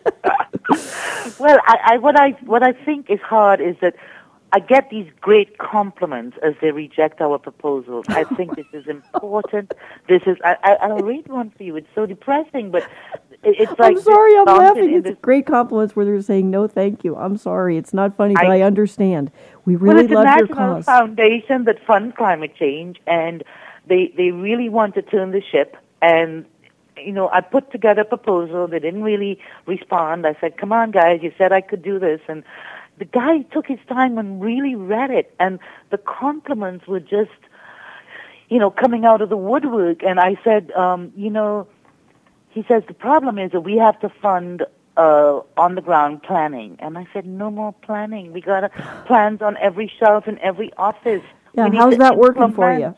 Well, I, I, what I, what I think is hard is that I get these great compliments as they reject our proposals. I think this is important. This is, I, I, I'll read one for you. It's so depressing, but it's like... I'm sorry, I'm laughing. It's great compliments where they're saying, no, thank you. I'm sorry. It's not funny, but I, I understand. We really well, love your cause. It's a national foundation that funds climate change, and they, they really want to turn the ship. And, you know, I put together a proposal. They didn't really respond. I said, come on, guys, you said I could do this. And the guy took his time and really read it, and the compliments were just, you know, coming out of the woodwork. And I said, um, you know, he says, the problem is that we have to fund uh, on-the-ground planning. And I said, no more planning. We got plans on every shelf in every office. Yeah, how's that working for you?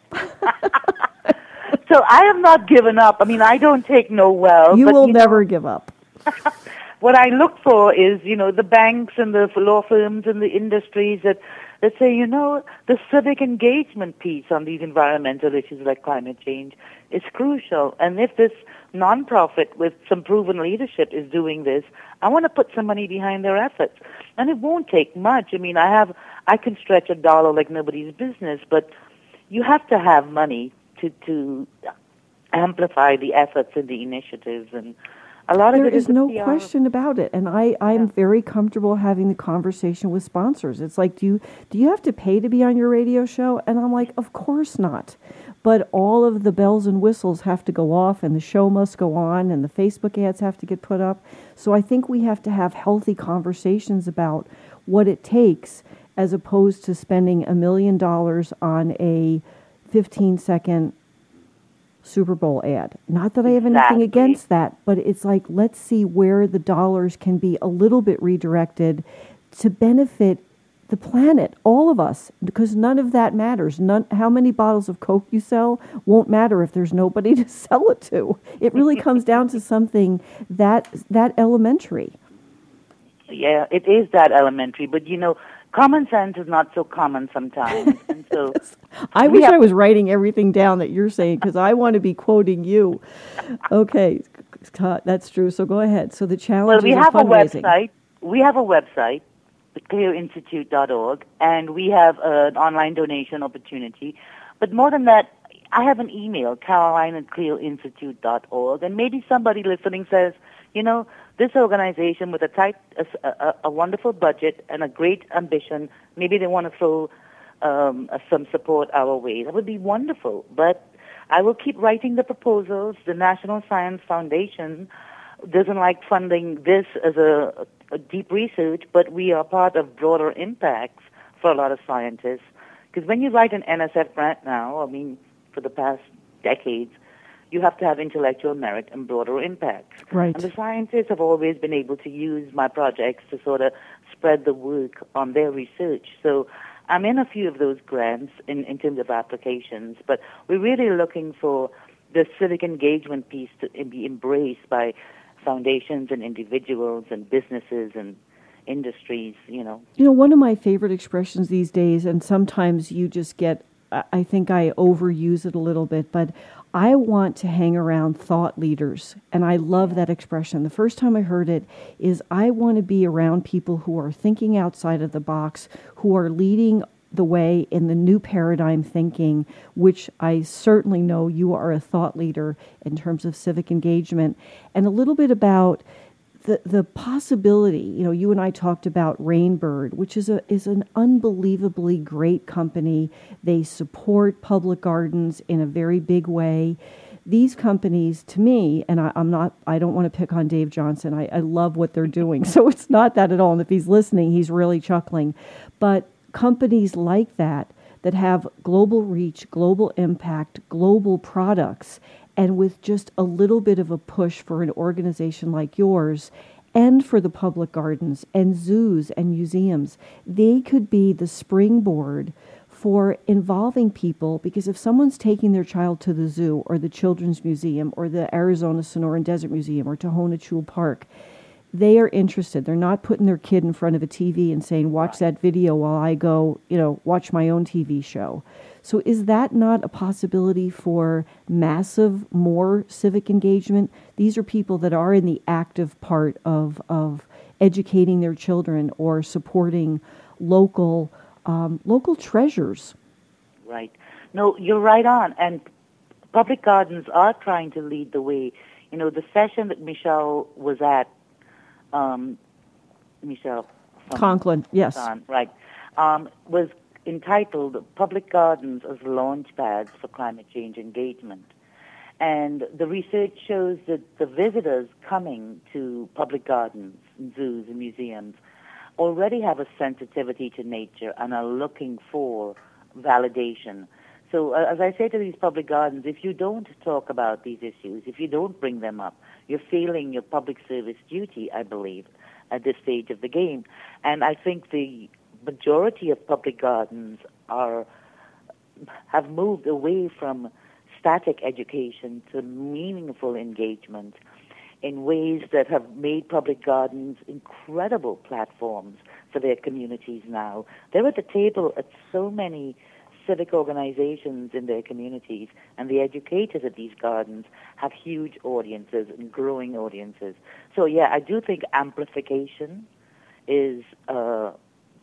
So I have not given up. I mean, I don't take no well. You but, will you never know, give up. What I look for is, you know, the banks and the law firms and the industries that, that say, you know, the civic engagement piece on these environmental issues like climate change is crucial. And if this nonprofit with some proven leadership is doing this, I want to put some money behind their efforts. And it won't take much. I mean, I have, I can stretch a dollar like nobody's business, but you have to have money to, to amplify the efforts and the initiatives. And a lot of there it is, is no P R. question about it, and I I'm Yeah. very comfortable having the conversation with sponsors. It's like, do you do you have to pay to be on your radio show? And I'm like, of course not. But all of the bells and whistles have to go off, and the show must go on, and the Facebook ads have to get put up. So I think we have to have healthy conversations about what it takes, as opposed to spending a million dollars on a fifteen second Super Bowl ad. Not that I have anything Exactly. against that, but it's like, let's see where the dollars can be a little bit redirected to benefit the planet, all of us, because none of that matters. None, how many bottles of Coke you sell won't matter if there's nobody to sell it to. It really comes down to something that that elementary. Yeah, it is that elementary, but you know, common sense is not so common sometimes, and so I we wish have- I was writing everything down that you're saying because I want to be quoting you. Okay, that's true. So go ahead. So the challenge Well, we is have a fundraising. website. We have a website, the clear institute dot org, and we have an online donation opportunity. But more than that, I have an email, Caroline at clear institute dot org, and maybe somebody listening says, you know, this organization with a tight, a, a, a wonderful budget and a great ambition, maybe they want to throw um, some support our way. That would be wonderful. But I will keep writing the proposals. The National Science Foundation doesn't like funding this as a, a deep research, but we are part of broader impacts for a lot of scientists. Because when you write an N S F grant now, I mean, for the past decades, you have to have intellectual merit and broader impacts. Right. And the scientists have always been able to use my projects to sort of spread the work on their research. So I'm in a few of those grants in, in terms of applications, but we're really looking for the civic engagement piece to be embraced by foundations and individuals and businesses and industries, you know. You know, one of my favorite expressions these days, and sometimes you just get, I think I overuse it a little bit, but I want to hang around thought leaders, and I love that expression. The first time I heard it is I want to be around people who are thinking outside of the box, who are leading the way in the new paradigm thinking, which I certainly know you are a thought leader in terms of civic engagement, and a little bit about the the possibility. You know, you and I talked about Rainbird, which is a is an unbelievably great company. They support public gardens in a very big way. These companies, to me, and I, I'm not, I don't want to pick on Dave Johnson. I, I love what they're doing, so it's not that at all. And if he's listening, he's really chuckling. But companies like that, that have global reach, global impact, global products, and with just a little bit of a push for an organization like yours and for the public gardens and zoos and museums, they could be the springboard for involving people, because if someone's taking their child to the zoo or the Children's Museum or the Arizona Sonoran Desert Museum or Tohono Chul Park, they are interested. They're not putting their kid in front of a T V and saying, watch that video while I go, you know, watch my own T V show. So is that not a possibility for massive, more civic engagement? These are people that are in the active part of, of educating their children or supporting local um, local treasures. Right. No, you're right on. And public gardens are trying to lead the way. You know, the session that Michelle was at, um, Michelle Conklin, yes. Son, right, um, was entitled Public Gardens as Launch Pads for Climate Change Engagement. And the research shows that the visitors coming to public gardens, and zoos and museums already have a sensitivity to nature and are looking for validation. So uh, as I say to these public gardens, if you don't talk about these issues, if you don't bring them up, you're failing your public service duty, I believe, at this stage of the game. And I think the majority of public gardens are have moved away from static education to meaningful engagement in ways that have made public gardens incredible platforms for their communities now. They're at the table at so many civic organizations in their communities, and the educators at these gardens have huge audiences and growing audiences. So yeah, I do think amplification is a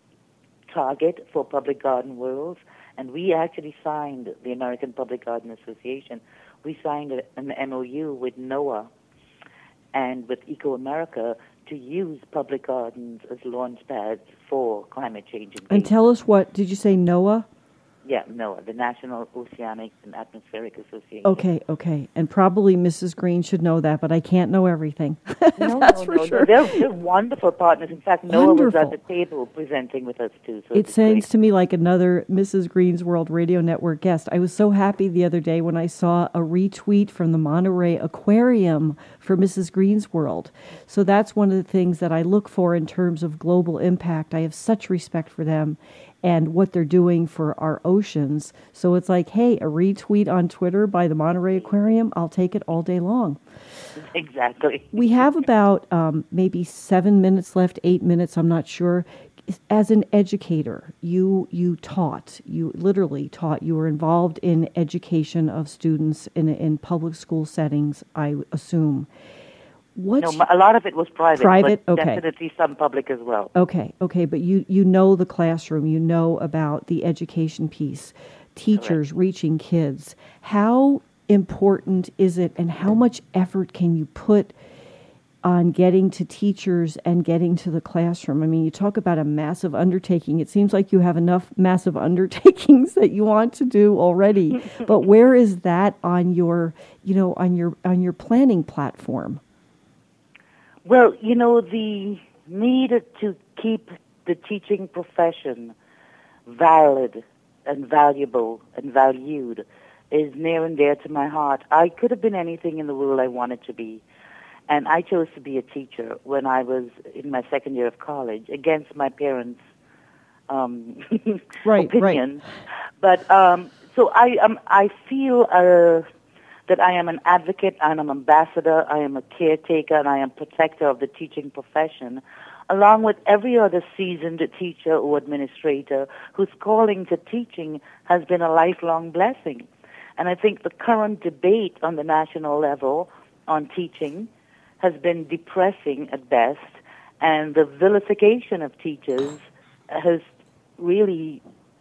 target for Public Garden Worlds, and we actually signed, the American Public Garden Association, we signed an M O U with NOAA and with Eco America to use public gardens as launch pads for climate change engagement. And tell us what, did you say NOAA? Yeah, NOAA, the National Oceanic and Atmospheric Association. Okay, okay. And probably Missus Green should know that, but I can't know everything. No, That's no, for no, sure. no. They're, they're wonderful partners. In fact, NOAA Wonderful. was at the table presenting with us, too. So It sounds to me like another Missus Green's World Radio Network guest. I was so happy the other day when I saw a retweet from the Monterey Aquarium for Missus Green's World. So that's one of the things that I look for in terms of global impact. I have such respect for them and what they're doing for our oceans. So it's like, hey, a retweet on Twitter by the Monterey Aquarium, I'll take it all day long. Exactly. We have about um, maybe seven minutes left, eight minutes, I'm not sure. As an educator, you you taught, you literally taught, you were involved in education of students in in public school settings, I assume. What's No, a lot of it was private. Private? But Okay. definitely some public as well. Okay, okay, but you, you know the classroom, you know about the education piece, teachers Correct. reaching kids. How important is it and how much effort can you put on getting to teachers and getting to the classroom? I mean, you talk about a massive undertaking. It seems like you have enough massive undertakings that you want to do already. But where is that on your, you know, on your on your planning platform? Well, you know, the need to keep the teaching profession valid and valuable and valued is near and dear to my heart. I could have been anything in the world I wanted to be. And I chose to be a teacher when I was in my second year of college, against my parents' um, Right, opinion. But um, so I um, I feel uh, that I am an advocate, I am an ambassador, I am a caretaker, and I am protector of the teaching profession, along with every other seasoned teacher or administrator whose calling to teaching has been a lifelong blessing. And I think the current debate on the national level on teaching has been depressing at best, and the vilification of teachers has really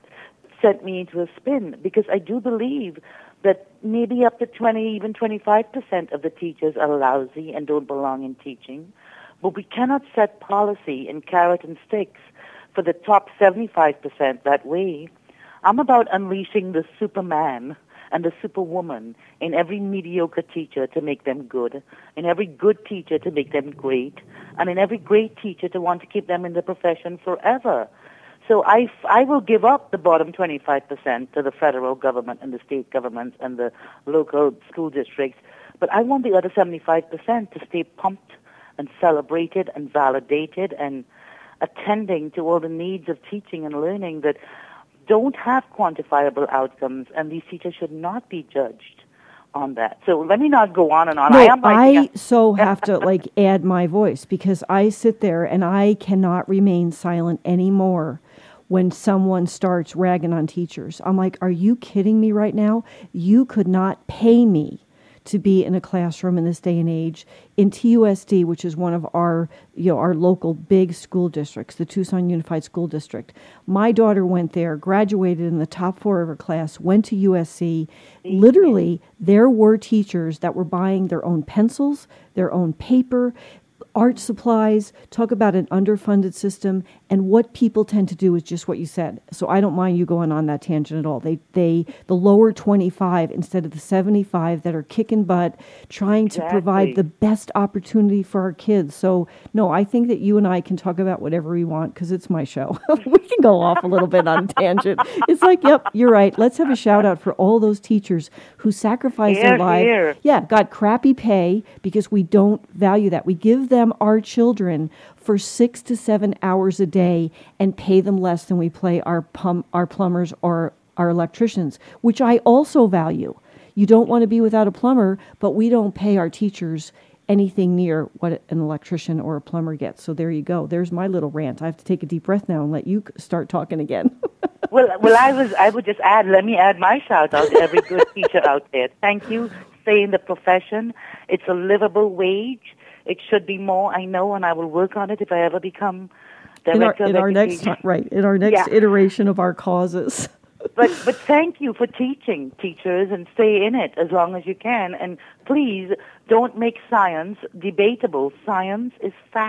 sent me into a spin, because I do believe that maybe up to twenty, even twenty-five percent of the teachers are lousy and don't belong in teaching. But we cannot set policy in carrot and sticks for the top seventy-five percent that way. I'm about unleashing the Superman and the Superwoman in every mediocre teacher to make them good, in every good teacher to make them great, and in every great teacher to want to keep them in the profession forever. So I, I will give up the bottom twenty-five percent to the federal government and the state governments and the local school districts, but I want the other seventy-five percent to stay pumped and celebrated and validated and attending to all the needs of teaching and learning that don't have quantifiable outcomes, and these teachers should not be judged on that. So let me not go on and on. No, I am I like, so have to like add my voice, because I sit there and I cannot remain silent anymore when someone starts ragging on teachers. I'm like, are you kidding me right now? You could not pay me to be in a classroom in this day and age. In T U S D, which is one of our, you know, our local big school districts, the Tucson Unified School District. My daughter went there, graduated in the top four of her class, went to U S C. Literally, there were teachers that were buying their own pencils, their own paper, art supplies. Talk about an underfunded system. And what people tend to do is just what you said. So I don't mind you going on that tangent at all. They, they, the lower twenty-five instead of the seventy-five that are kicking butt, trying Exactly. to provide the best opportunity for our kids. So no, I think that you and I can talk about whatever we want, because it's my show. We can go off a little bit on tangent. It's like, yep, you're right. Let's have a shout out for all those teachers who sacrificed Here, their lives. here. Yeah, got crappy pay because we don't value that. We give them our children for six to seven hours a day and pay them less than we pay our pum- our plumbers or our electricians, which I also value. You don't want to be without a plumber, but we don't pay our teachers anything near what an electrician or a plumber gets. So there you go. There's my little rant. I have to take a deep breath now and let you start talking again. well, well, I was, I would just add, let me add my shout out to every good teacher out there. Thank you. Stay in the profession. It's a livable wage. It should be more, I know, and I will work on it if I ever become director in our, in of our next education. right in our next Yeah. iteration of our causes. But but thank you for teaching, teachers, and stay in it as long as you can. And please don't make science debatable. Science is fact.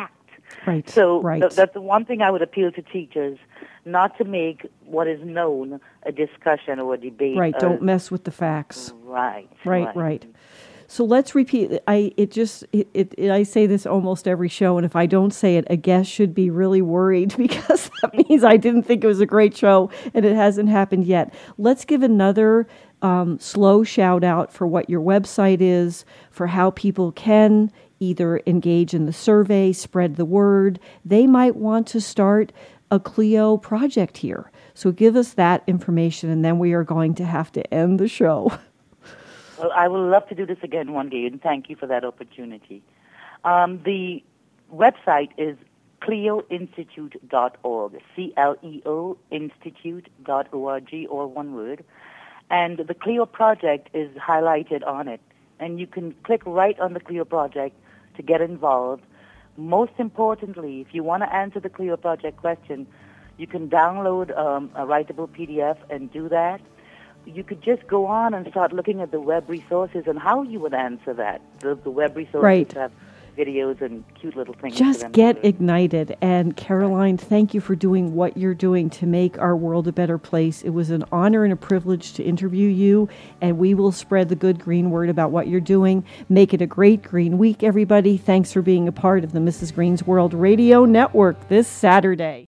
Right. So right. th- that's the one thing I would appeal to teachers, not to make what is known a discussion or a debate. Right. Uh, Don't mess with the facts. Right. Right. Right. Right. So let's repeat. I it just it, it, it I say this almost every show, and if I don't say it, a guest should be really worried because that means I didn't think it was a great show, and it hasn't happened yet. Let's give another um, slow shout out for what your website is, for how people can either engage in the survey, spread the word. They might want to start a Clio project here. So give us that information, and then we are going to have to end the show. Well, I would love to do this again one day, and thank you for that opportunity. Um, the website is Clio Institute dot org, C L E O Institute dot org, or one word. And the Clio project is highlighted on it. And you can click right on the Clio project to get involved. Most importantly, if you want to answer the Clio project question, you can download um, a writable P D F and do that. You could just go on and start looking at the web resources and how you would answer that. The, the web resources right. have videos and cute little things. Just get ignited. And Caroline, thank you for doing what you're doing to make our world a better place. It was an honor and a privilege to interview you, and we will spread the good green word about what you're doing. Make it a great green week, everybody. Thanks for being a part of the Missus Green's World Radio Network this Saturday.